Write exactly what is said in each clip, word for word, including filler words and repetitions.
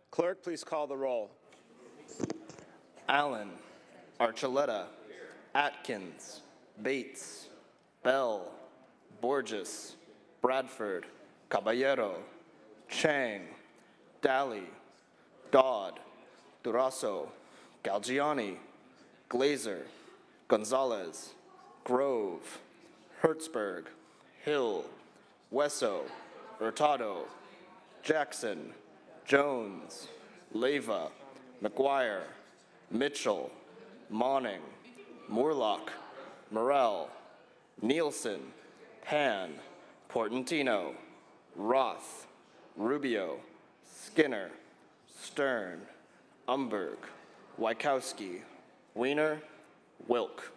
Clerk, please call the roll. Allen, Archuleta, Atkins, Bates, Bell, Borges, Bradford, Caballero, Chang, Daly, Dodd, Duraso, Galgiani, Glazer, Gonzalez, Grove, Hertzberg, Hill, Wesso, Hurtado, Jackson, Jones, Leyva, McGuire, Mitchell, Monning, Moorlock, Morell, Nielsen, Pan, Portantino, Roth, Rubio, Skinner, Stern, Umberg, Wykowski, Wiener, Wilk.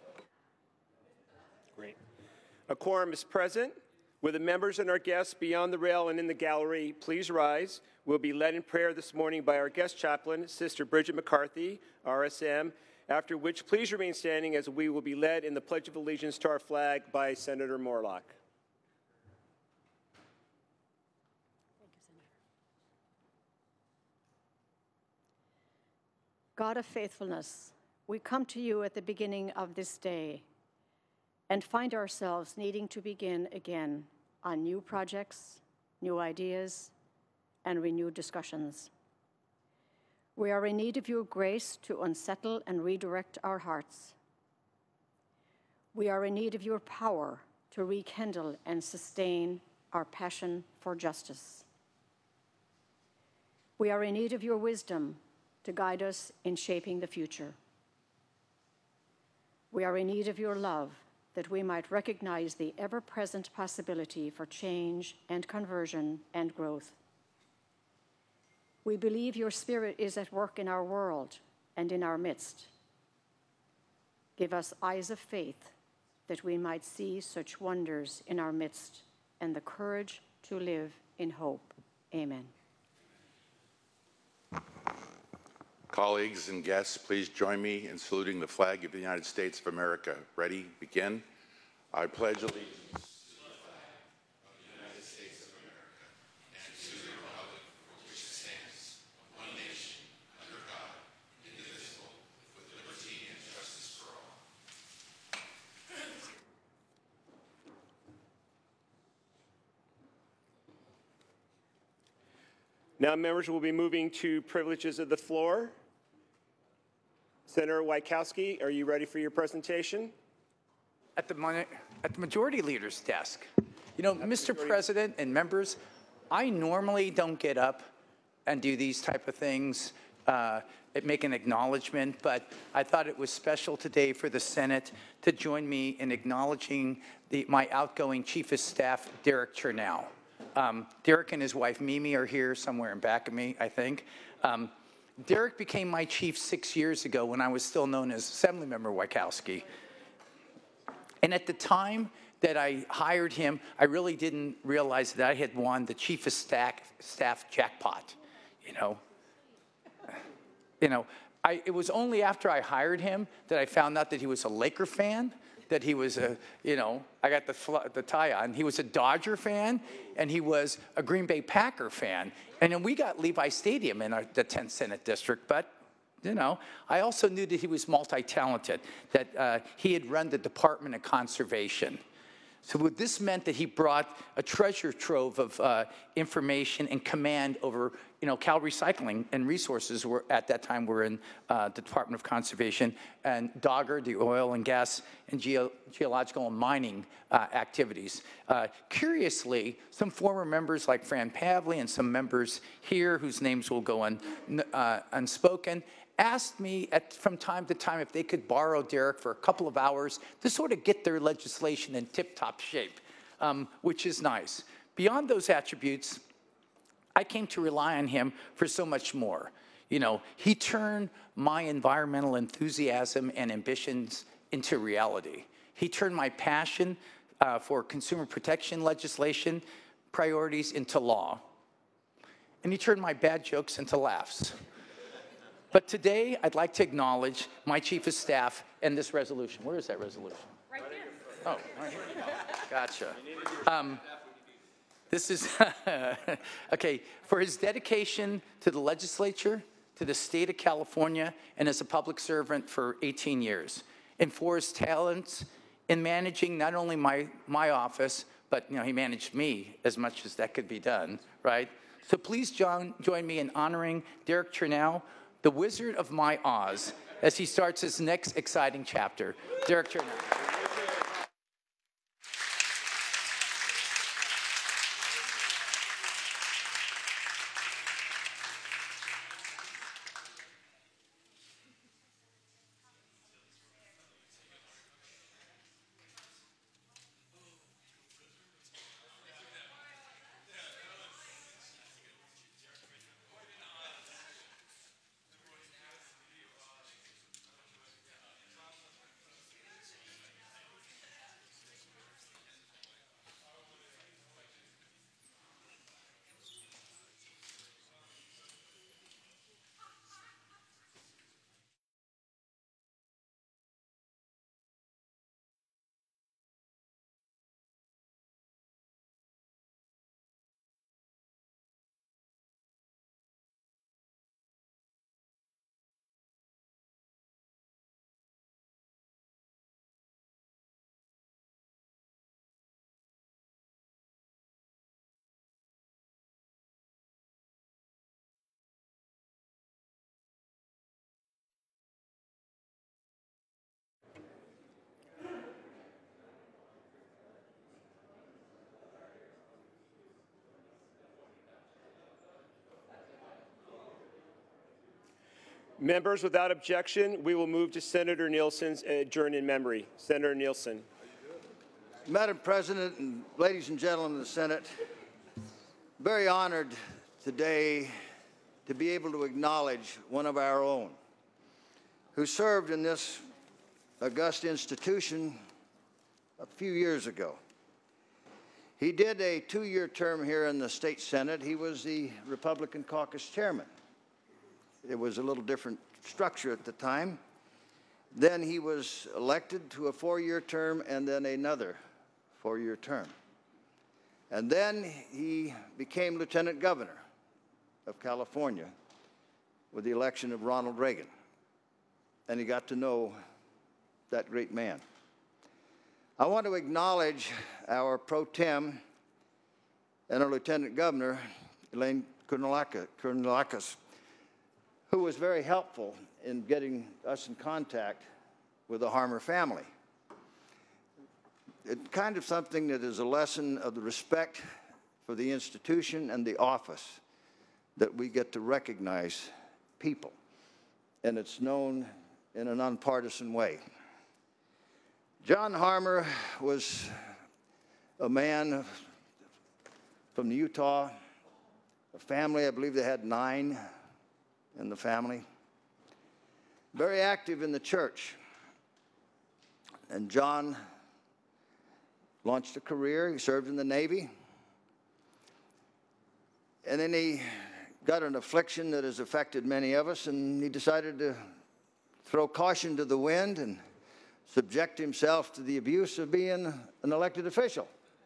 Great. A quorum is present. Will the members and our guests beyond the rail and in the gallery please rise? We'll be led in prayer this morning by our guest chaplain, Sister Bridget McCarthy, R S M, after which please remain standing as we will be led in the Pledge of Allegiance to our flag by Senator Moorlock. Thank you, Senator. God of faithfulness, we come to you at the beginning of this day and find ourselves needing to begin again on new projects, new ideas, and renewed discussions. We are in need of your grace to unsettle and redirect our hearts. We are in need of your power to rekindle and sustain our passion for justice. We are in need of your wisdom to guide us in shaping the future. We are in need of your love that we might recognize the ever-present possibility for change and conversion and growth. We believe your Spirit is at work in our world and in our midst. Give us eyes of faith that we might see such wonders in our midst and the courage to live in hope. Amen. Colleagues and guests, please join me in saluting the flag of the United States of America. Ready? Begin. I pledge allegiance to the flag of the United States of America and to the republic for which it stands, one nation, under God, indivisible, with liberty and justice for all. Now, members will be moving to privileges of the floor. Senator Wykowski, are you ready for your presentation? At the, at the Majority Leader's desk. You know, Mister President and members, I normally don't get up and do these type of things, uh, make an acknowledgement, but I thought it was special today for the Senate to join me in acknowledging the, my outgoing Chief of Staff, Derek Chernow. Um, Derek and his wife, Mimi, are here somewhere in back of me, I think. Um, Derek became my chief six years ago when I was still known as Assemblymember Wykowski. And at the time that I hired him, I really didn't realize that I had won the Chief of Staff, staff jackpot, you know. You know, I, it was only after I hired him that I found out that he was a Laker fan, that he was a, you know, I got the, the tie on. He was a Dodger fan, and he was a Green Bay Packer fan. And then we got Levi Stadium in our, the tenth Senate District, but, you know, I also knew that he was multi-talented, that uh, he had run the Department of Conservation. So this meant that he brought a treasure trove of uh, information and command over, you know, Cal Recycling and Resources were at that time were in uh, the Department of Conservation, and Dogger, the oil and gas and geo geological and mining uh, activities. Uh, curiously, some former members like Fran Pavley and some members here whose names will go un, uh, unspoken asked me at, from time to time if they could borrow Derek for a couple of hours to sort of get their legislation in tip-top shape, um, which is nice. Beyond those attributes, I came to rely on him for so much more. You know, he turned my environmental enthusiasm and ambitions into reality. He turned my passion uh, for consumer protection legislation priorities into law. And he turned my bad jokes into laughs. But today, I'd like to acknowledge my Chief of Staff and this resolution. Where is that resolution? Right here. Oh, right here. Gotcha. Um, This is, okay, for his dedication to the legislature, to the state of California, and as a public servant for eighteen years, and for his talents in managing not only my, my office, but you know, he managed me as much as that could be done, right? So please join, join me in honoring Derek Chernow, the Wizard of My Oz, as he starts his next exciting chapter. Derek Chernow. Members, without objection, we will move to Senator Nielsen's adjourn in memory. Senator Nielsen. Madam President and ladies and gentlemen of the Senate, very honored today to be able to acknowledge one of our own who served in this august institution a few years ago. He did a two-year term here in the state Senate. He was the Republican caucus chairman. It was a little different structure at the time. Then he was elected to a four-year term and then another four-year term. And then he became lieutenant governor of California with the election of Ronald Reagan. And he got to know that great man. I want to acknowledge our pro tem and our lieutenant governor, Elaine Kounalakis, who was very helpful in getting us in contact with the Harmer family. It's kind of something that is a lesson of the respect for the institution and the office that we get to recognize people. And it's known in a nonpartisan way. John Harmer was a man from Utah, a family, I believe they had nine in the family, very active in the church. And John launched a career. He served in the Navy. And then he got an affliction that has affected many of us, and he decided to throw caution to the wind and subject himself to the abuse of being an elected official.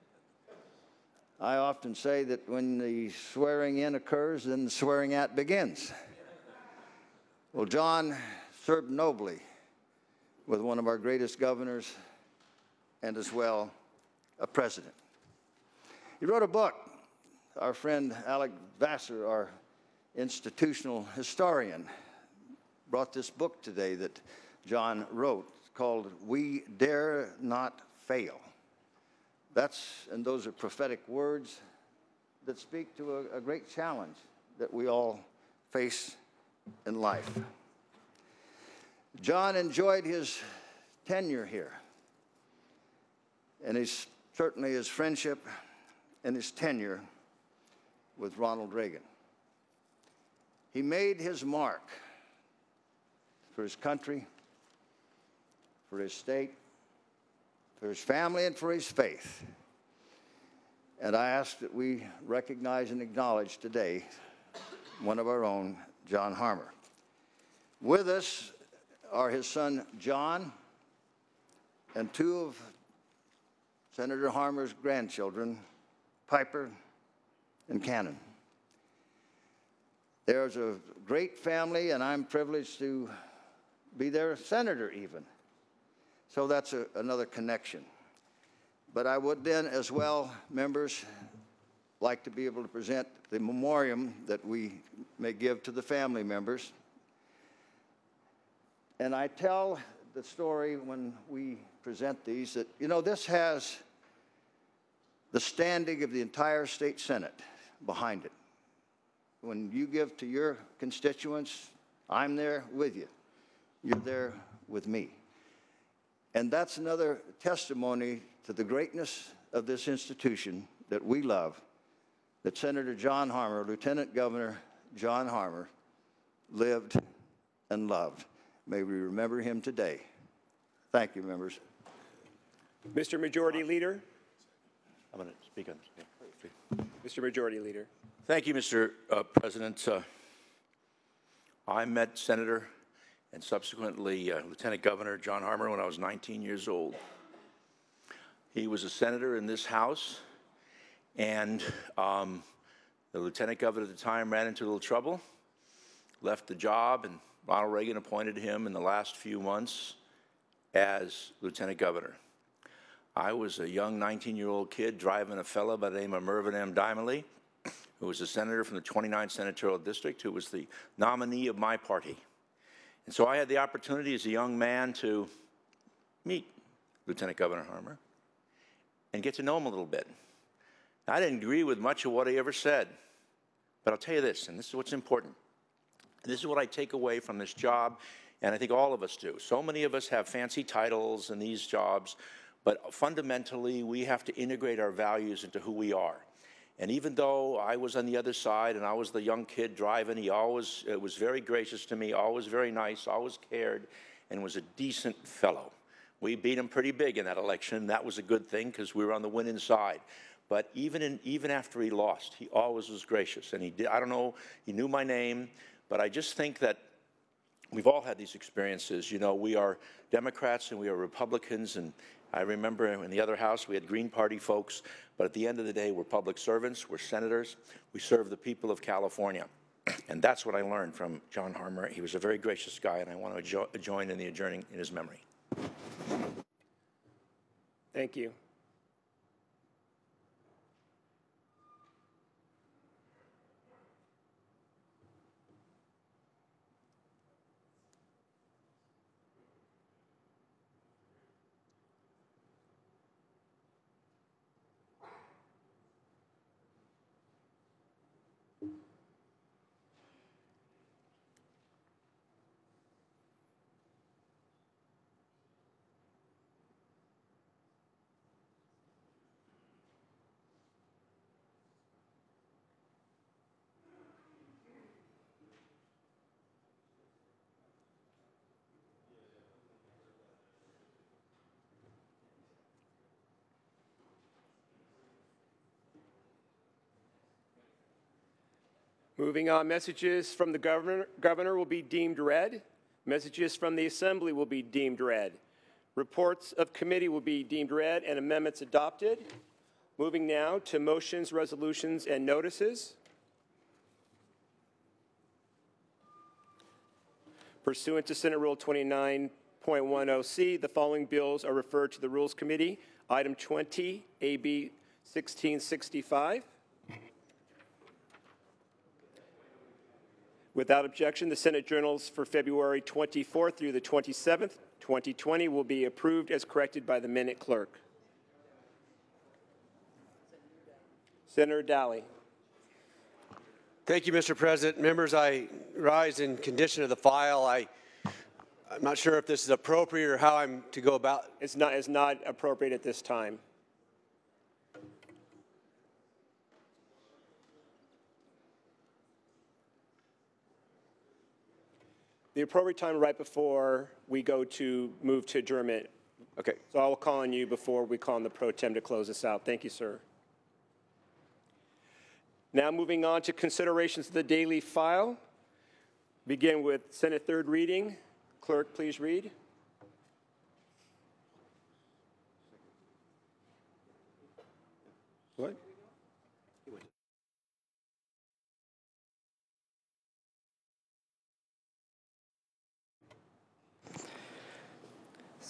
I often say that when the swearing in occurs, then the swearing at begins. Well, John served nobly with one of our greatest governors and as well a president. He wrote a book. Our friend Alec Vassar, our institutional historian, brought this book today that John wrote called We Dare Not Fail. That's, and those are prophetic words that speak to a, a great challenge that we all face in life. John enjoyed his tenure here, and his, certainly his friendship and his tenure with Ronald Reagan. He made his mark for his country, for his state, for his family, and for his faith. And I ask that we recognize and acknowledge today one of our own, John Harmer. With us are his son, John, and two of Senator Harmer's grandchildren, Piper and Cannon. There's a great family, and I'm privileged to be their senator even. So that's a, another connection. But I would then as well, members, like to be able to present the memoriam that we may give to the family members. And I tell the story when we present these that, you know, this has the standing of the entire state Senate behind it. When you give to your constituents, I'm there with you. You're there with me. And that's another testimony to the greatness of this institution that we love, that Senator John Harmer, Lieutenant Governor John Harmer, lived and loved. May we remember him today. Thank you, members. Mister Majority Leader. I'm going to speak on this. Mister Majority Leader. Thank you, Mister Uh, President. Uh, I met Senator and subsequently uh, Lieutenant Governor John Harmer when I was nineteen years old. He was a senator in this House, and um, the Lieutenant Governor at the time ran into a little trouble, left the job, and Ronald Reagan appointed him in the last few months as Lieutenant Governor. I was a young nineteen-year-old kid driving a fellow by the name of Mervyn M. Dimely, who was a senator from the twenty-ninth Senatorial District, who was the nominee of my party. And so I had the opportunity as a young man to meet Lieutenant Governor Harmer and get to know him a little bit. Now, I didn't agree with much of what he ever said, but I'll tell you this, and this is what's important. This is what I take away from this job, and I think all of us do. So many of us have fancy titles in these jobs, but fundamentally, we have to integrate our values into who we are. And even though I was on the other side and I was the young kid driving, he always uh, was very gracious to me, always very nice, always cared, and was a decent fellow. We beat him pretty big in that election. That was a good thing because we were on the winning side. But even, in, even after he lost, he always was gracious. And he did, I don't know, he knew my name, but I just think that we've all had these experiences. You know, we are Democrats and we are Republicans, and I remember in the other house we had Green Party folks, but at the end of the day, we're public servants, we're senators, we serve the people of California. And that's what I learned from John Harmer. He was a very gracious guy, and I want to jo join in the adjourning in his memory. Thank you. Moving on, messages from the governor, governor will be deemed read. Messages from the assembly will be deemed read. Reports of committee will be deemed read and amendments adopted. Moving now to motions, resolutions, and notices. Pursuant to Senate Rule twenty-nine point ten C, the following bills are referred to the Rules Committee. Item twenty, A B sixteen sixty-five. Without objection, the Senate journals for February twenty-fourth through the twenty-seventh, twenty twenty will be approved as corrected by the minute clerk. Senator Dowley. Thank you, Mister President. Members, I rise in condition of the file. I, I'm not sure if this is appropriate or how I'm to go about. It's not, it's not appropriate at this time. The appropriate time right before we go to move to adjournment. Okay. So I will call on you before we call on the pro tem to close this out. Thank you, sir. Now moving on to considerations of the daily file. Begin with Senate third reading. Clerk, please read. What?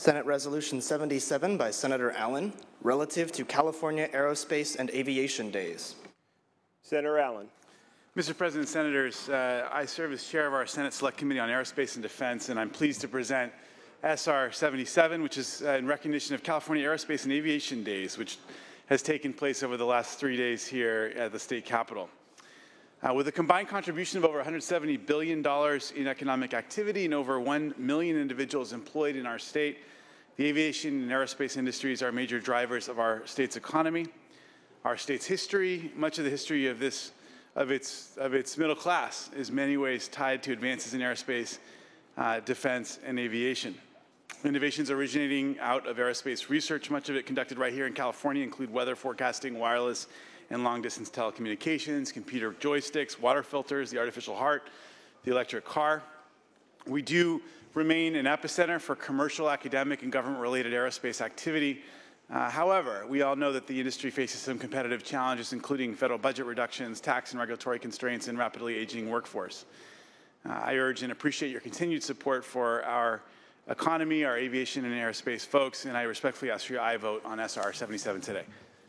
Senate Resolution seventy-seven by Senator Allen, relative to California Aerospace and Aviation Days. Senator Allen. Mister President, Senators, uh, I serve as chair of our Senate Select Committee on Aerospace and Defense, and I'm pleased to present S R seventy-seven, which is uh, in recognition of California Aerospace and Aviation Days, which has taken place over the last three days here at the state capitol. Uh, with a combined contribution of over one hundred seventy billion dollars in economic activity and over one million individuals employed in our state, the aviation and aerospace industries are major drivers of our state's economy, our state's history. Much of the history of this, of its, of its middle class is in many ways tied to advances in aerospace, uh, defense, and aviation. Innovations originating out of aerospace research, much of it conducted right here in California, include weather forecasting, wireless and long-distance telecommunications, computer joysticks, water filters, the artificial heart, the electric car. We do remain an epicenter for commercial, academic, and government-related aerospace activity. Uh, however, we all know that the industry faces some competitive challenges, including federal budget reductions, tax and regulatory constraints, and rapidly aging workforce. Uh, I urge and appreciate your continued support for our economy, our aviation and aerospace folks, and I respectfully ask for your aye vote on S R seventy-seven today.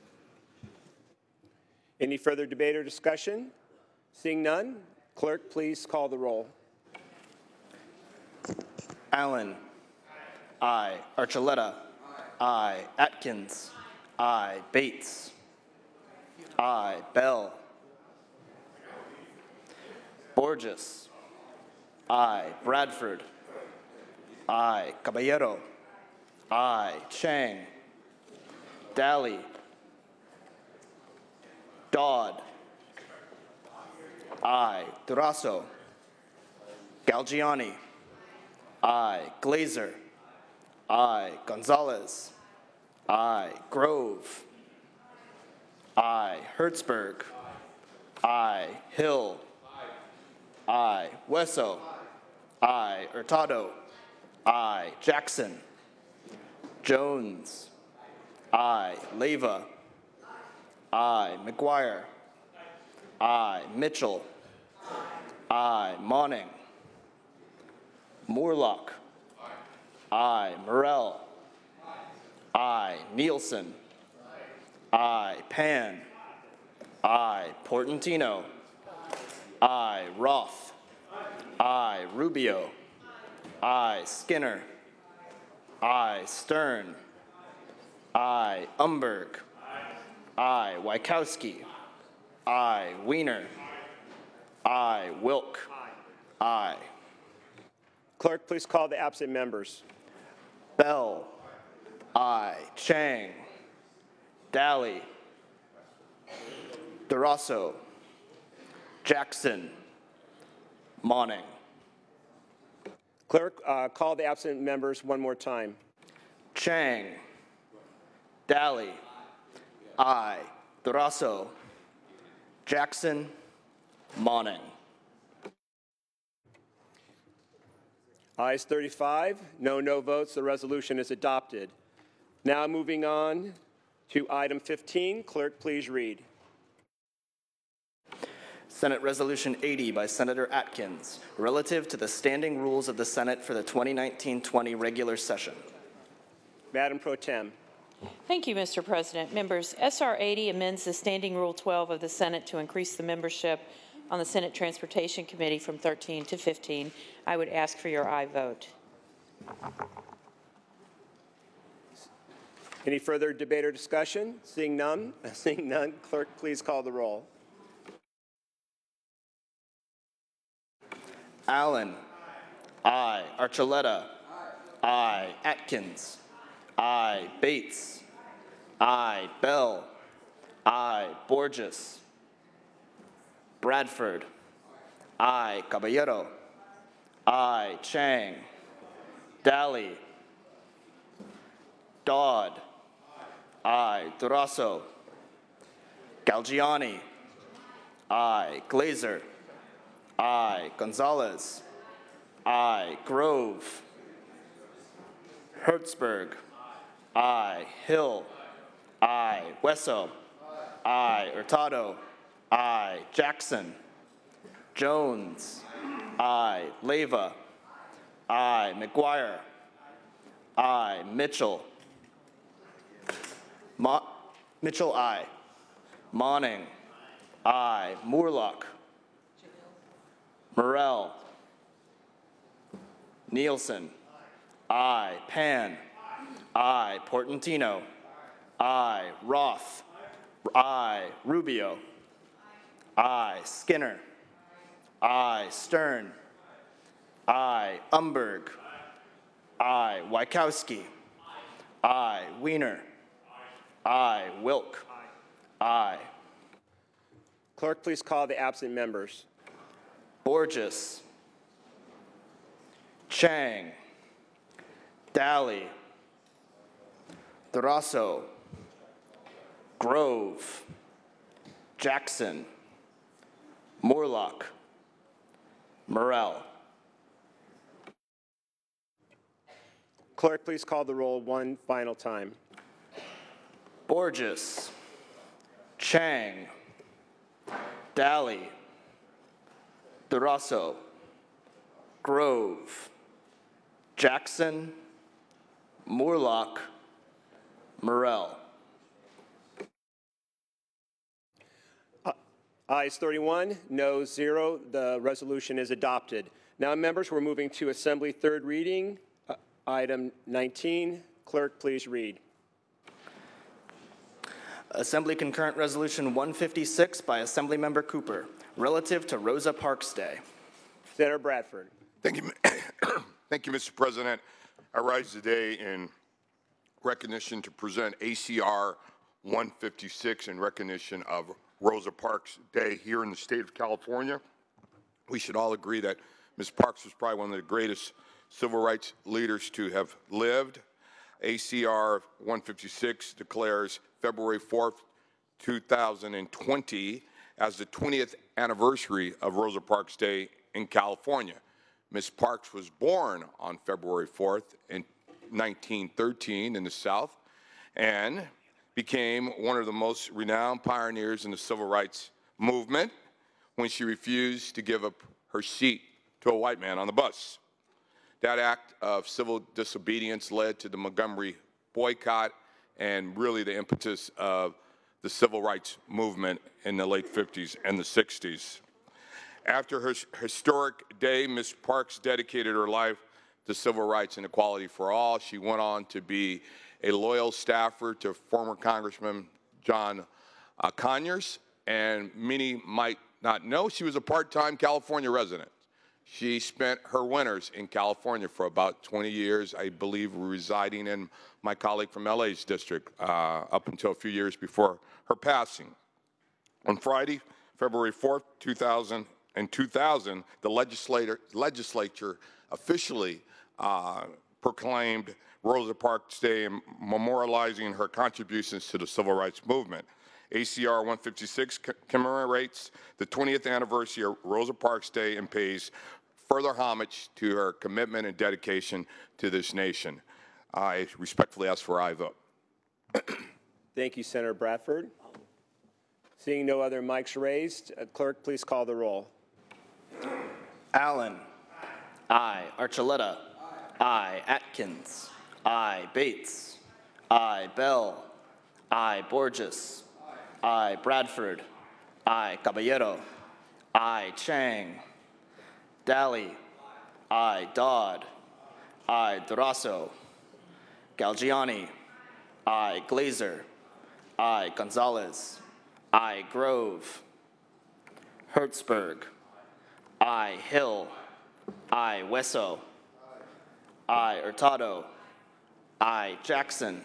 Any further debate or discussion? Seeing none, clerk, please call the roll. Allen. Aye. Archuleta. Aye. Atkins. Aye. Bates. Aye. Bell. Borges. Aye. Bradford. Aye. Caballero. Aye. Chang. Daly. Dodd. Aye. Duraso. Galgiani. Aye. Glazer. Aye. Gonzalez. Aye. Grove. Aye. Hertzberg. Aye. Hill. Aye. Wesso. Aye. Hurtado. Aye. Jackson. Jones. Aye. Leyva. Aye. McGuire. Aye. Mitchell. Aye. Monning. Moorlock. Aye. Morell. Aye. Nielsen. Aye. Pan. Aye. Portantino. Aye. Roth. Aye. Rubio. Aye. Skinner. Aye. Stern. Aye. Umberg. Aye. Wykowski. Aye. Wiener. Aye. Wilk. Aye. Clerk, please call the absent members. Bell. Aye. Chang. Daly. Duraso. Jackson. Monning. Clerk, uh, call the absent members one more time. Chang. Daly. Aye. Duraso. Jackson. Monning. Ayes thirty-five, no no votes. The resolution is adopted. Now moving on to item fifteen. Clerk, please read. Senate Resolution eighty by Senator Atkins, relative to the standing rules of the Senate for the twenty nineteen twenty regular session. Madam Pro Tem. Thank you, Mister President. Members, S R eighty amends the Standing Rule twelve of the Senate to increase the membership on the Senate Transportation Committee from thirteen to fifteen. I would ask for your aye vote. Any further debate or discussion? Seeing none, seeing none, clerk, please call the roll. Allen. Aye. Archuleta. Aye. Atkins. Aye. Bates. Aye. Bell. Aye. Borges. Bradford. Aye. Caballero. Aye. Chang. Daly. Dodd. Aye. Duraso. Galgiani. Aye. Glazer. Aye. Gonzalez. Aye. Grove. Hertzberg. Aye. Hill. Aye. Wesso. Aye. Hurtado. Aye. Jackson. Jones. Aye. Leyva. Aye. McGuire. I. Mitchell. Ma Mitchell, I. Monning, I. Moorlock. Morell. Nielsen, I. Pan, I. Portantino, I. Roth, I. Rubio, I. Skinner, I. Stern, I. Umberg, I. Wykowski, I. Wiener, I. Wilk, I. Clerk, please call the absent members. Borges, Chang, Daly, Durasso, Grove, Jackson, Moorlock, Morell. Clerk, please call the roll one final time. Borges, Chang, Daly, Durasso, Grove, Jackson, Moorlock, Morell. Ayes thirty-one, noes zero. The resolution is adopted. Now, members, we're moving to Assembly third reading. Uh, item nineteen. Clerk, please read. Assembly Concurrent Resolution one fifty-six by Assemblymember Cooper, relative to Rosa Parks Day. Senator Bradford. Thank you, Thank you, Mister President. I rise today in recognition to present A C R one fifty-six in recognition of Rosa Parks Day here in the state of California. We should all agree that Miz Parks was probably one of the greatest civil rights leaders to have lived. A C R one fifty-six declares February fourth, two thousand twenty as the twentieth anniversary of Rosa Parks Day in California. Miz Parks was born on February fourth in nineteen thirteen in the South and became one of the most renowned pioneers in the civil rights movement when she refused to give up her seat to a white man on the bus. That act of civil disobedience led to the Montgomery boycott and really the impetus of the civil rights movement in the late fifties and the sixties. After her historic day, Miz Parks dedicated her life to civil rights and equality for all. She went on to be a loyal staffer to former Congressman John uh, Conyers, and many might not know she was a part-time California resident. She spent her winters in California for about twenty years, I believe, residing in my colleague from L A's district uh, up until a few years before her passing. On Friday, February fourth, two thousand, in two thousand, the legislator, legislature officially uh, proclaimed Rosa Parks Day, memorializing her contributions to the civil rights movement. A C R one fifty-six commemorates the twentieth anniversary of Rosa Parks Day and pays further homage to her commitment and dedication to this nation. I respectfully ask for aye vote. Thank you, Senator Bradford. Seeing no other mics raised, uh, clerk, please call the roll. Allen. Aye. Archuleta. Aye. Atkins. Aye. Bates. Aye. Bell. Aye. Borges. Aye. Bradford. Aye. Caballero. Aye. Chang. Daly. Aye. Dodd. Aye. Durasso. Galgiani. Aye. Glazer. Aye. Gonzalez. Aye. Grove. Hertzberg. Aye. Hill. Aye. Wesso. Aye. Hurtado. Aye. Jackson.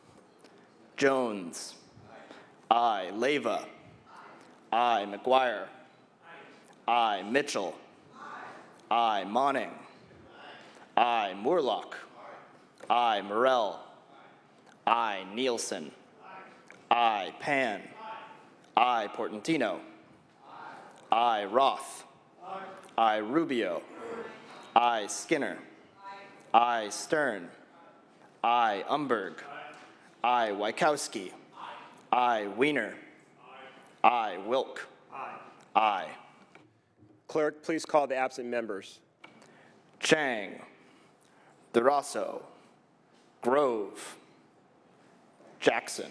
Jones. Aye. Leyva. Aye. McGuire. Aye. Mitchell. Aye. Monning. Aye. Moorlock. Aye. Morell. Aye. Nielsen. Aye. Pan. Aye. Portantino. Aye. Roth. Aye. Rubio. Aye. Skinner. Aye. Stern. Aye. Umberg. Aye. Wykowski. Aye. Wiener. Aye. Wilk. Aye. Clerk, please call the absent members. Chang. Durasso. Grove. Jackson.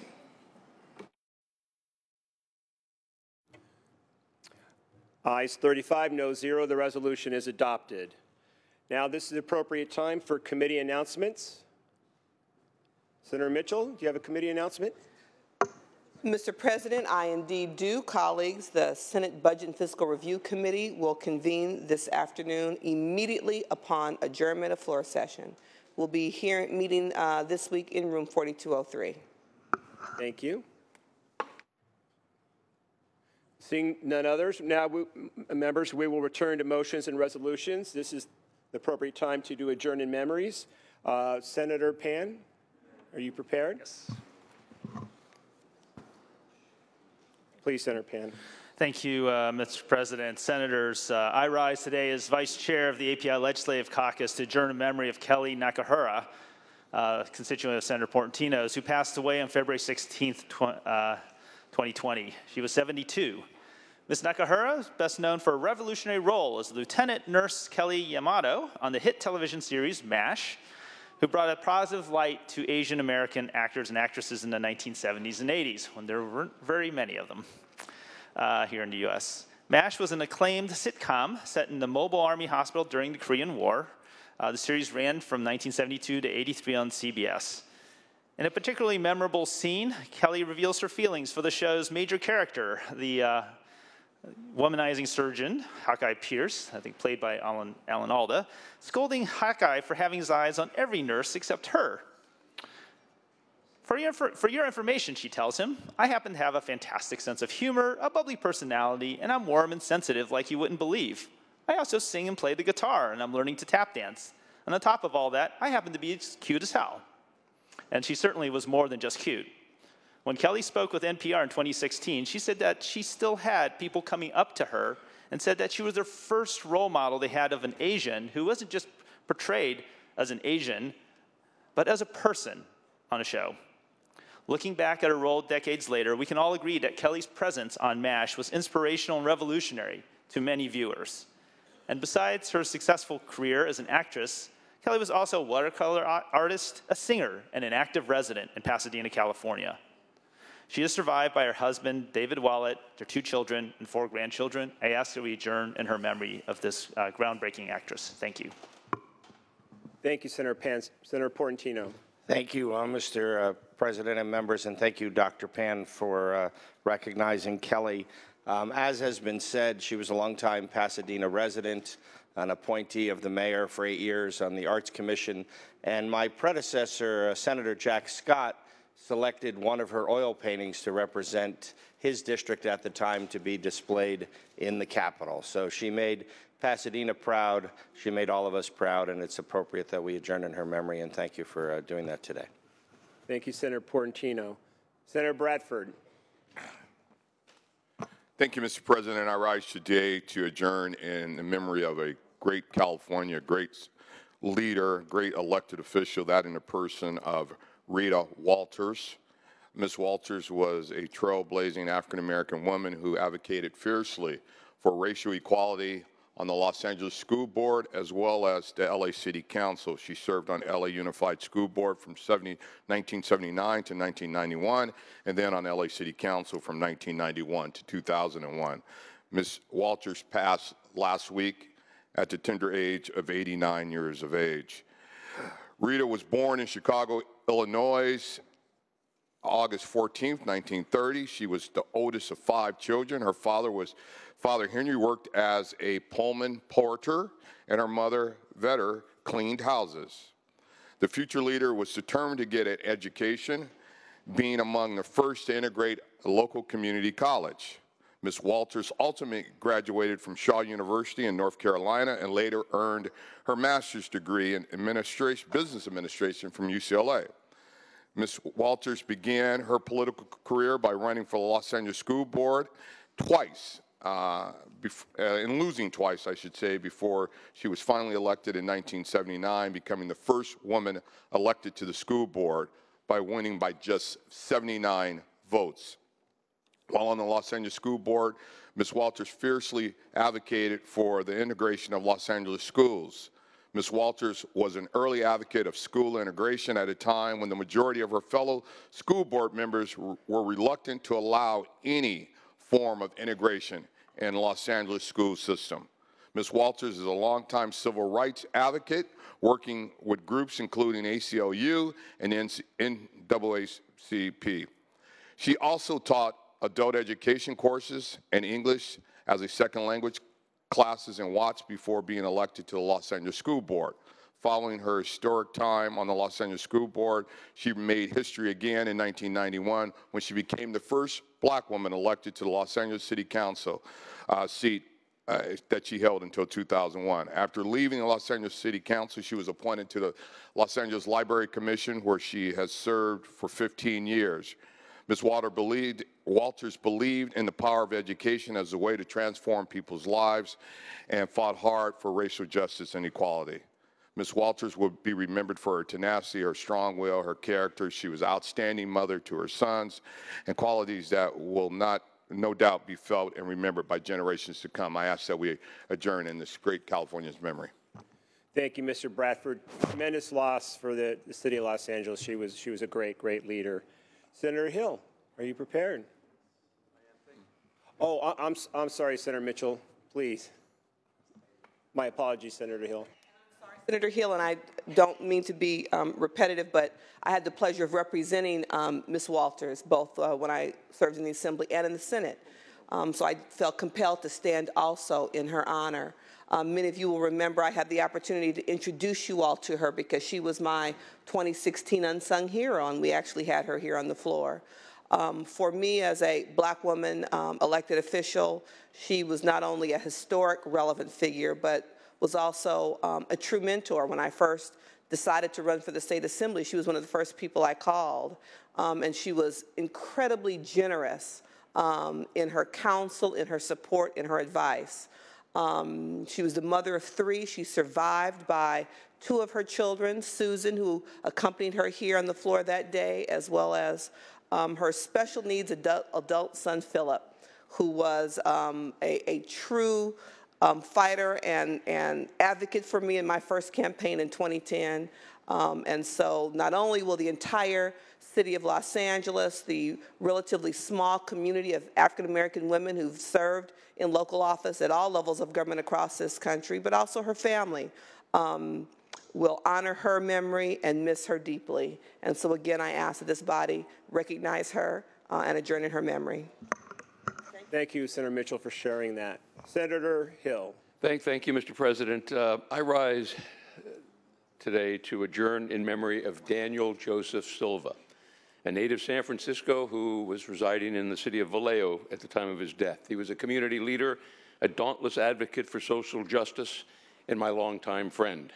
Ayes thirty-five, no zero. The resolution is adopted. Now this is the appropriate time for committee announcements. Senator Mitchell, do you have a committee announcement? Mister President, I indeed do. Colleagues, the Senate Budget and Fiscal Review Committee will convene this afternoon immediately upon adjournment of floor session. We'll be here meeting uh, this week in room forty-two oh three. Thank you. Seeing none others, now, we, members, we will return to motions and resolutions. This is the appropriate time to do adjourn in memories. Uh, Senator Pan, are you prepared? Yes. Please, Senator Pan. Thank you, uh, Mister President. Senators, uh, I rise today as Vice Chair of the A P I Legislative Caucus to adjourn in memory of Kelly Nakahara, uh, constituent of Senator Portantino's, who passed away on February sixteenth, twenty twenty. She was seventy-two. Miz Nakahara is best known for a revolutionary role as Lieutenant Nurse Kelly Yamato on the hit television series MASH, who brought a positive light to Asian American actors and actresses in the nineteen seventies and eighties, when there weren't very many of them uh, here in the U S MASH was an acclaimed sitcom set in the Mobile Army Hospital during the Korean War. Uh, the series ran from nineteen seventy-two to eighty-three on C B S. In a particularly memorable scene, Kelly reveals her feelings for the show's major character, the uh, womanizing surgeon, Hawkeye Pierce, I think played by Alan, Alan Alda, scolding Hawkeye for having his eyes on every nurse except her. For your, for your information, she tells him, I happen to have a fantastic sense of humor, a bubbly personality, and I'm warm and sensitive like you wouldn't believe. I also sing and play the guitar, and I'm learning to tap dance. And on top of all that, I happen to be cute as hell. And she certainly was more than just cute. When Kelly spoke with N P R in twenty sixteen, she said that she still had people coming up to her and said that she was their first role model they had of an Asian who wasn't just portrayed as an Asian, but as a person on a show. Looking back at her role decades later, we can all agree that Kelly's presence on MASH was inspirational and revolutionary to many viewers. And besides her successful career as an actress, Kelly was also a watercolor artist, a singer, and an active resident in Pasadena, California. She is survived by her husband, David Wallet, their two children, and four grandchildren. I ask that we adjourn in her memory of this uh, groundbreaking actress. Thank you. Thank you, Senator Pan. Senator Portantino. Thank you, uh, Mister Uh, President and members, and thank you, Doctor Pan, for uh, recognizing Kelly. Um, as has been said, she was a longtime Pasadena resident, an appointee of the mayor for eight years on the Arts Commission, and my predecessor, uh, Senator Jack Scott, selected one of her oil paintings to represent his district at the time to be displayed in the Capitol. So she made Pasadena proud, she made all of us proud, and it's appropriate that we adjourn in her memory, and thank you for uh, doing that today. Thank you, Senator Portantino. Senator Bradford. Thank you, Mister President. I rise today to adjourn in the memory of a great California, great leader, great elected official, that in the person of Rita Walters. Miz Walters was a trailblazing African-American woman who advocated fiercely for racial equality on the Los Angeles School Board as well as the L A City Council. She served on L A Unified School Board from nineteen seventy-nine to nineteen ninety-one, and then on L A City Council from nineteen ninety-one to two thousand one. Miz Walters passed last week at the tender age of eighty-nine years of age. Rita was born in Chicago, Illinois, August fourteenth, nineteen thirty. She was the oldest of five children. Her father was Father Henry worked as a Pullman porter, and her mother, Vetter, cleaned houses. The future leader was determined to get an education, being among the first to integrate a local community college. Miz Walters ultimately graduated from Shaw University in North Carolina and later earned her master's degree in administration, business administration from U C L A. Miz Walters began her political career by running for the Los Angeles School Board twice, uh, uh, and losing twice, I should say, before she was finally elected in nineteen seventy-nine, becoming the first woman elected to the school board by winning by just seventy-nine votes. While on the Los Angeles School Board, Miz Walters fiercely advocated for the integration of Los Angeles schools. Miz Walters was an early advocate of school integration at a time when the majority of her fellow school board members were reluctant to allow any form of integration in the Los Angeles school system. Miz Walters is a longtime civil rights advocate, working with groups including A C L U and N double A C P. She also taught adult education courses and English as a second language classes in Watts before being elected to the Los Angeles School Board. Following her historic time on the Los Angeles School Board, she made history again in nineteen ninety-one when she became the first black woman elected to the Los Angeles City Council uh, seat uh, that she held until two thousand one. After leaving the Los Angeles City Council, she was appointed to the Los Angeles Library Commission, where she has served for fifteen years. Miz Walter believed, Walters believed in the power of education as a way to transform people's lives and fought hard for racial justice and equality. Miz Walters will be remembered for her tenacity, her strong will, her character. She was an outstanding mother to her sons, and qualities that will not, no doubt, be felt and remembered by generations to come. I ask that we adjourn in this great Californian's memory. Thank you, Mister Bradford. Tremendous loss for the, the city of Los Angeles. She was, she was a great, great leader. Senator Hill, are you prepared? Oh, I- I'm, I'm sorry, Senator Mitchell, please. My apologies, Senator Hill. Senator Hill, and I don't mean to be um, repetitive, but I had the pleasure of representing um, Miz Walters, both uh, when I served in the Assembly and in the Senate. Um, so I felt compelled to stand also in her honor. Um, many of you will remember I had the opportunity to introduce you all to her because she was my twenty sixteen Unsung Hero, and we actually had her here on the floor. Um, for me, as a black woman um, elected official, she was not only a historic, relevant figure, but was also um, a true mentor. When I first decided to run for the state assembly, she was one of the first people I called, um, and she was incredibly generous um, in her counsel, in her support, in her advice. Um, she was the mother of three. She's survived by two of her children, Susan, who accompanied her here on the floor that day, as well as um, her special needs adult, adult son, Philip, who was um, a, a true um, fighter and, and advocate for me in my first campaign in twenty ten. Um, and so not only will the entire city of Los Angeles, the relatively small community of African-American women who've served in local office at all levels of government across this country, but also her family, um, will honor her memory and miss her deeply. And so again, I ask that this body recognize her uh, and adjourn in her memory. Thank you, Senator Mitchell, for sharing that. Senator Hill. Thank, thank you, Mister President. Uh, I rise today to adjourn in memory of Daniel Joseph Silva, a native San Francisco who was residing in the city of Vallejo at the time of his death. He was a community leader, a dauntless advocate for social justice, and my longtime friend.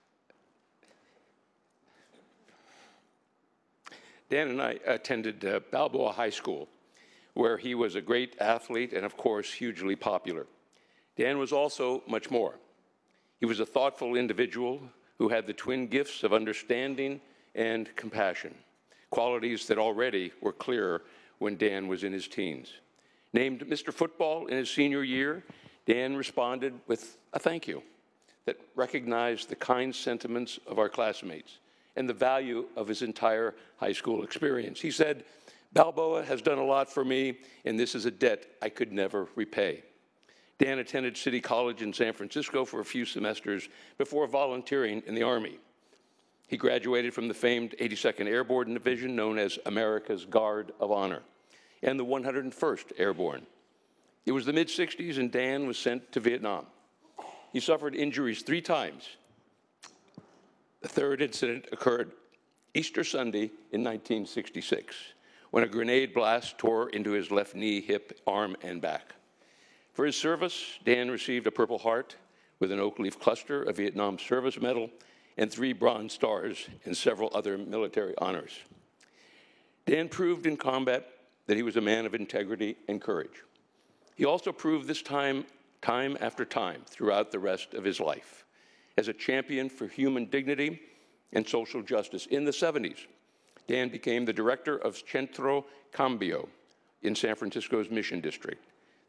Dan and I attended uh, Balboa High School, where he was a great athlete and, of course, hugely popular. Dan was also much more. He was a thoughtful individual who had the twin gifts of understanding and compassion, qualities that already were clear when Dan was in his teens. Named Mister Football in his senior year, Dan responded with a thank you that recognized the kind sentiments of our classmates and the value of his entire high school experience. He said, "Balboa has done a lot for me, and this is a debt I could never repay." Dan attended City College in San Francisco for a few semesters before volunteering in the Army. He graduated from the famed eighty-second Airborne Division, known as America's Guard of Honor, and the one hundred first Airborne. It was the mid sixties, and Dan was sent to Vietnam. He suffered injuries three times. The third incident occurred Easter Sunday in nineteen sixty-six, when a grenade blast tore into his left knee, hip, arm, and back. For his service, Dan received a Purple Heart with an oak leaf cluster, a Vietnam Service Medal, and three Bronze Stars and several other military honors. Dan proved in combat that he was a man of integrity and courage. He also proved this time, time after time, throughout the rest of his life, as a champion for human dignity and social justice. In the seventies, Dan became the director of Centro Cambio in San Francisco's Mission District,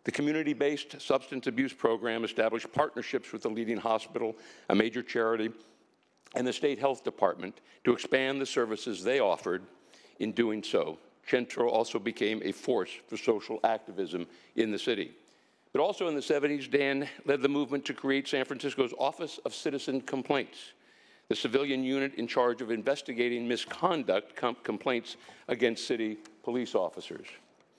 The community-based substance abuse program established partnerships with the leading hospital, a major charity, and the state health department to expand the services they offered. In doing so, CHENTRO also became a force for social activism in the city. But also in the seventies, Dan led the movement to create San Francisco's Office of Citizen Complaints, the civilian unit in charge of investigating misconduct com complaints against city police officers.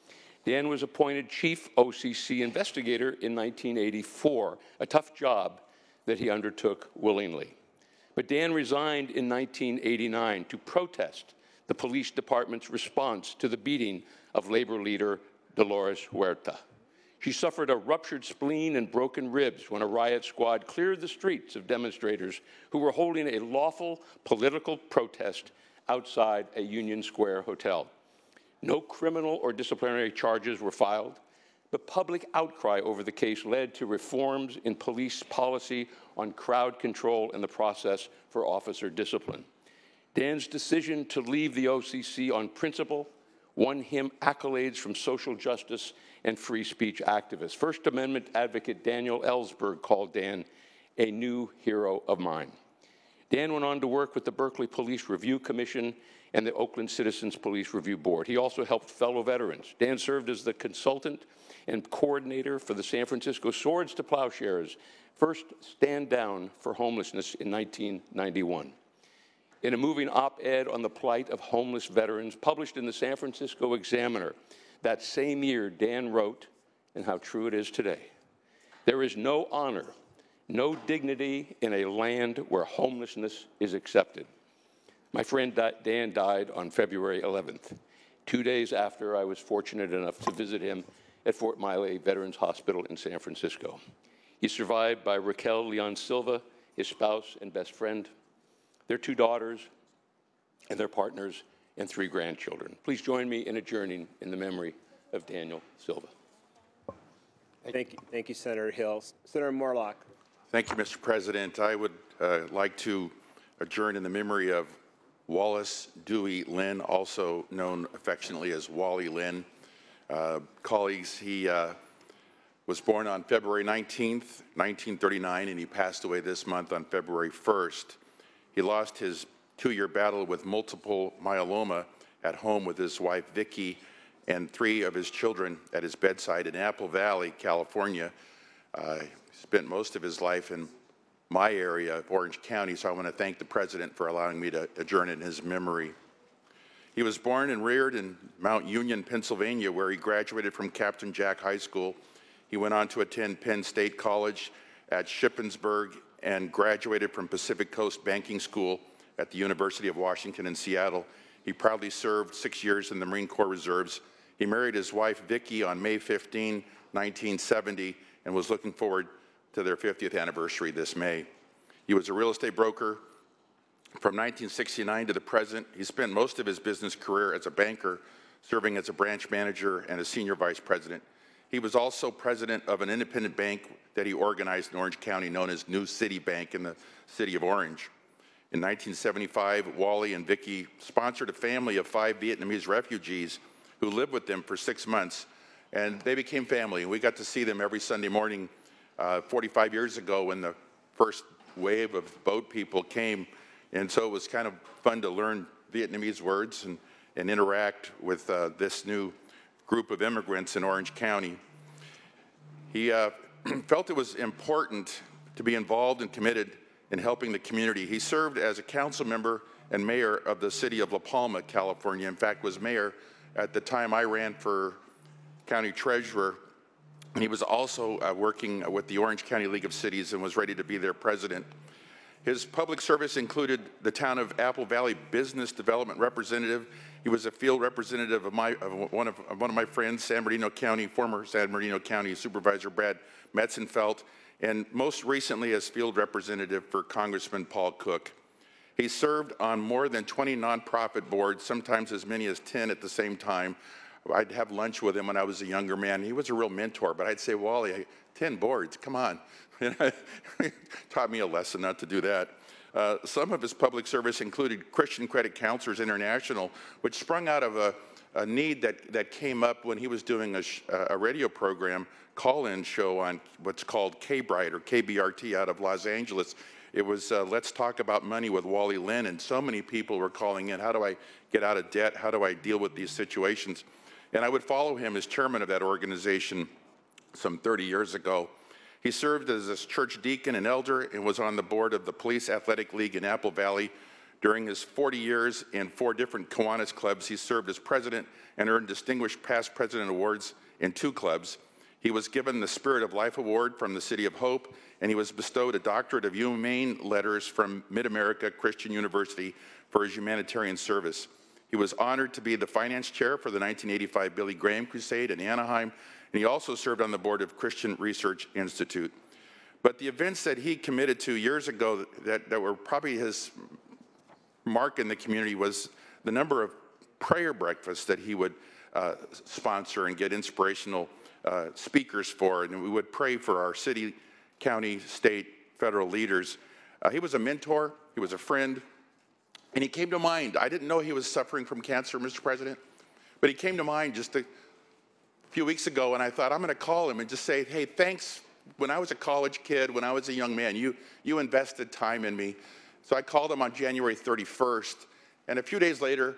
Dan was appointed chief O C C investigator in nineteen eighty-four, a tough job that he undertook willingly. But Dan resigned in nineteen eighty-nine to protest the police department's response to the beating of labor leader Dolores Huerta. She suffered a ruptured spleen and broken ribs when a riot squad cleared the streets of demonstrators who were holding a lawful political protest outside a Union Square hotel. No criminal or disciplinary charges were filed, but public outcry over the case led to reforms in police policy on crowd control and the process for officer discipline. Dan's decision to leave the O C C on principle won him accolades from social justice and free speech activists. First Amendment advocate Daniel Ellsberg called Dan a new hero of mine. Dan went on to work with the Berkeley Police Review Commission and the Oakland Citizens Police Review Board. He also helped fellow veterans. Dan served as the consultant and coordinator for the San Francisco Swords to Plowshares' first stand down for homelessness in nineteen ninety-one. In a moving op-ed on the plight of homeless veterans published in the San Francisco Examiner that same year, Dan wrote, and how true it is today, "There is no honor, no dignity in a land where homelessness is accepted." My friend Dan died on February eleventh, two days after I was fortunate enough to visit him at Fort Miley Veterans Hospital in San Francisco. He's survived by Raquel Leon Silva, his spouse and best friend, their two daughters and their partners, and three grandchildren. Please join me in adjourning in the memory of Daniel Silva. Thank you, thank you, Senator Hill. Senator Morlock. Thank you, Mister President. I would uh, like to adjourn in the memory of Wallace Dewey Lynn, also known affectionately as Wally Lynn. Uh, colleagues, he uh, was born on February nineteenth, nineteen thirty-nine, and he passed away this month on February first. He lost his two-year battle with multiple myeloma at home with his wife, Vicki, and three of his children at his bedside in Apple Valley, California. Uh, he spent most of his life in my area of Orange County, so I want to thank the President for allowing me to adjourn in his memory. He was born and reared in Mount Union, Pennsylvania, where he graduated from Captain Jack High School. He went on to attend Penn State College at Shippensburg and graduated from Pacific Coast Banking School at the University of Washington in Seattle. He proudly served six years in the Marine Corps Reserves. He married his wife, Vicki, on May fifteenth, nineteen seventy, and was looking forward to their fiftieth anniversary this May. He was a real estate broker from nineteen sixty-nine to the present. He spent most of his business career as a banker, serving as a branch manager and a senior vice president. He was also president of an independent bank that he organized in Orange County known as New City Bank in the city of Orange. In nineteen seventy-five, Wally and Vicki sponsored a family of five Vietnamese refugees who lived with them for six months, and they became family. We got to see them every Sunday morning uh, forty-five years ago when the first wave of boat people came, and so it was kind of fun to learn Vietnamese words and, and interact with uh, this new group of immigrants in Orange County. He uh, felt it was important to be involved and committed in helping the community. He served as a council member and mayor of the city of La Palma, California. In fact, was mayor at the time I ran for county treasurer. And he was also uh, working with the Orange County League of Cities and was ready to be their president. His public service included the town of Apple Valley business development representative. He was a field representative of, my, of, one, of, of one of my friends, San Bernardino County, former San Bernardino County Supervisor Brad Metzenfeld, and most recently as field representative for Congressman Paul Cook. He served on more than twenty nonprofit boards, sometimes as many as ten at the same time. I'd have lunch with him when I was a younger man. He was a real mentor, but I'd say, Wally, ten boards, come on. He taught me a lesson not to do that. Uh, some of his public service included Christian Credit Counselors International, which sprung out of a, a need that, that came up when he was doing a, sh a radio program, call-in show on what's called K-Brite or K B R T out of Los Angeles. It was uh, Let's Talk About Money with Wally Lynn, and so many people were calling in, how do I get out of debt? How do I deal with these situations? And I would follow him as chairman of that organization some thirty years ago. He served as a church deacon and elder and was on the board of the Police Athletic League in Apple Valley. During his forty years in four different Kiwanis clubs, he served as president and earned distinguished past president awards in two clubs. He was given the Spirit of Life Award from the City of Hope, and he was bestowed a Doctorate of Humane Letters from Mid-America Christian University for his humanitarian service. He was honored to be the finance chair for the nineteen eighty-five Billy Graham Crusade in Anaheim, and he also served on the board of Christian Research Institute. But the events that he committed to years ago that, that were probably his mark in the community was the number of prayer breakfasts that he would uh, sponsor and get inspirational uh, speakers for, and we would pray for our city, county, state, federal leaders. Uh, he was a mentor, he was a friend, and he came to mind. I didn't know he was suffering from cancer, Mister President, but he came to mind just a few weeks ago, and I thought, I'm going to call him and just say, hey, thanks. When I was a college kid, when I was a young man, you, you invested time in me. So I called him on January thirty-first, and a few days later,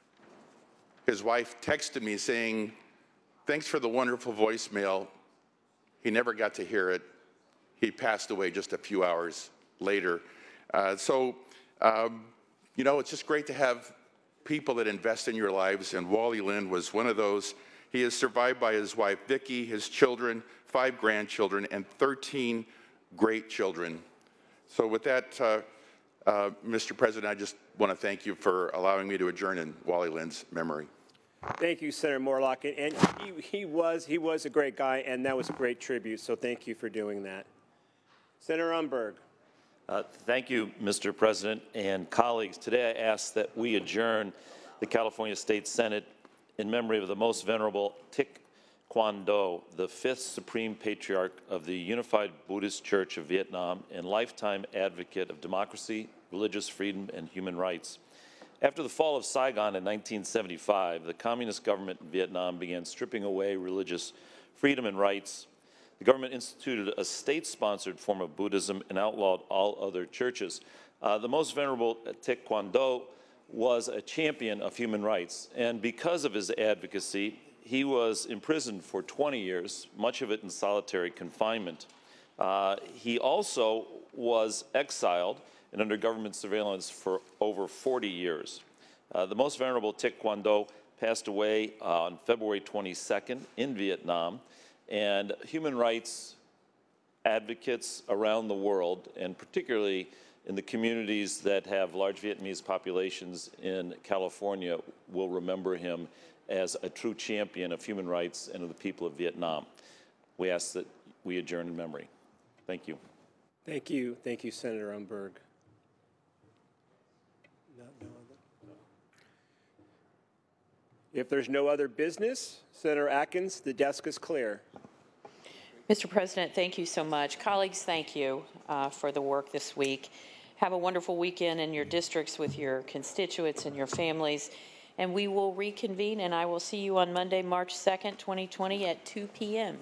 his wife texted me saying, thanks for the wonderful voicemail. He never got to hear it. He passed away just a few hours later. Uh, so, um, you know, it's just great to have people that invest in your lives, and Wally Lynn was one of those. He is survived by his wife, Vicki, his children, five grandchildren, and thirteen great children. So with that, uh, uh, Mister President, I just want to thank you for allowing me to adjourn in Wally Lynn's memory. Thank you, Senator Morlock. And he, he, was, he was a great guy, and that was a great tribute, so thank you for doing that. Senator Umberg. Uh, thank you, Mister President and colleagues. Today I ask that we adjourn the California State Senate in memory of the Most Venerable Thich Quan Do, the fifth Supreme Patriarch of the Unified Buddhist Church of Vietnam and lifetime advocate of democracy, religious freedom, and human rights. After the fall of Saigon in nineteen seventy-five, the communist government in Vietnam began stripping away religious freedom and rights. The government instituted a state-sponsored form of Buddhism and outlawed all other churches. Uh, the Most Venerable Thich Quan Do was a champion of human rights, and because of his advocacy, he was imprisoned for twenty years, much of it in solitary confinement. Uh, he also was exiled and under government surveillance for over forty years. Uh, the Most Venerable Thich Quan Do passed away uh, on February twenty-second in Vietnam, and human rights advocates around the world, and particularly in the communities that have large Vietnamese populations in California, will remember him as a true champion of human rights and of the people of Vietnam. We ask that we adjourn in memory. Thank you. Thank you. Thank you, Senator Umberg. No, no other? If there's no other business, Senator Atkins, the desk is clear. Mister President, thank you so much. Colleagues, thank you uh, for the work this week. Have a wonderful weekend in your districts with your constituents and your families. And we will reconvene, and I will see you on Monday, March second, twenty twenty at two p m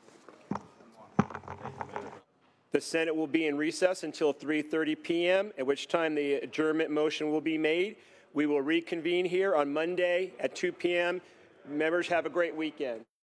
The Senate will be in recess until three thirty p m, at which time the adjournment motion will be made. We will reconvene here on Monday at two p m Members, have a great weekend.